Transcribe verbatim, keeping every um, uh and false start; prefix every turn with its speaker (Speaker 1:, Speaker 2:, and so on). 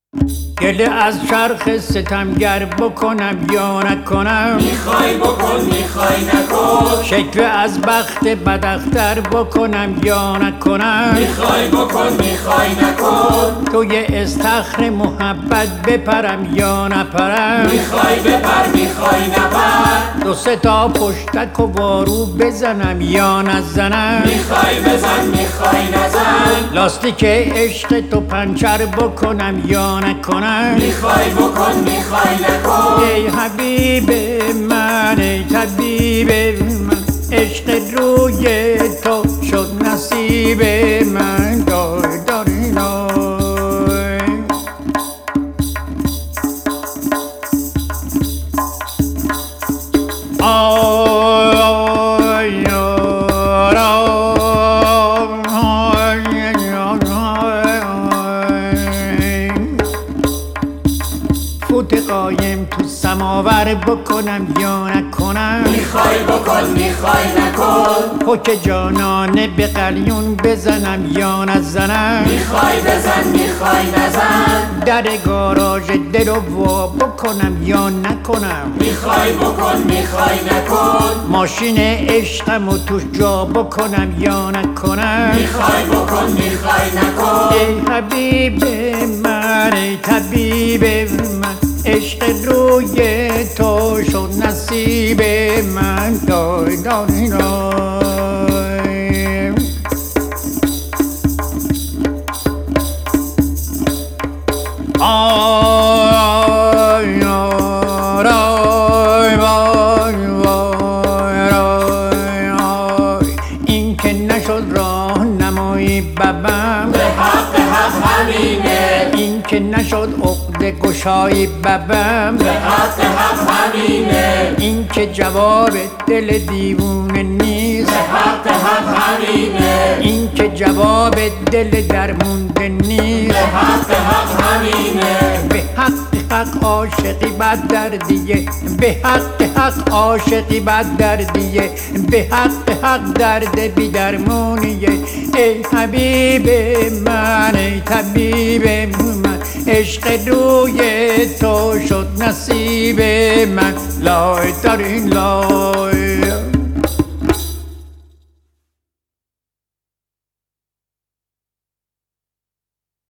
Speaker 1: گله از چرخ ستمگر بکنم یا نکنم؟
Speaker 2: میخوای بکن میخوای نکن.
Speaker 1: شکوه از بخت بداختر بکنم یا نکنم؟
Speaker 2: میخوای بکن میخوای نکن.
Speaker 1: توی استخر محبت بپرم یا نپرم؟
Speaker 2: میخوای بپر میخوای نپر.
Speaker 1: دو سه تا پشتک و وارو بزنم یا نزنم؟
Speaker 2: میخوای بزن میخوای نزن.
Speaker 1: لاستیک عشق تو پنچر بکنم یا نکنم؟
Speaker 2: میخوای بکن میخوای نکن.
Speaker 1: ای حبیب من ای طبیب من، عشق روی تو شد نصیب من. دای داری دای آی فوت قایم تو سماور بکنم یا نکنم؟
Speaker 2: میخوای بکن میخوای نکن.
Speaker 1: پک جانانه به قلیون بزنم یا نزنم؟
Speaker 2: میخوای بزن میخوای نزن.
Speaker 1: در گاراژ دل و وا بکنم یا نکنم؟
Speaker 2: میخوای بکن میخوای نکن.
Speaker 1: ماشین عشقم و توش جا بکنم یا نکنم؟
Speaker 2: میخوای بکن میخوای نکن.
Speaker 1: ای حبیب من ای طبیب من، عشق روی تو شد نصیب من. دای دای دای آی آی وای وای آی. این که نشد راه نمایی ببم،
Speaker 2: به حق حق همینه.
Speaker 1: این که نشد عقده گشایی ببم،
Speaker 2: به حق حق همینه.
Speaker 1: این که جواب دل دیوونه نیست،
Speaker 2: به حق حق همینه.
Speaker 1: این که جواب دل درمونده نیست.
Speaker 2: به حق حق همینه.
Speaker 1: به حق حق عاشقی بد دردیه، به حق حق عاشقی بد دردیه، به حق حق درد بی درمونیه. ای حبیب من ای طبیب من، عشق روی تو شد نصیب من. لای دارین لای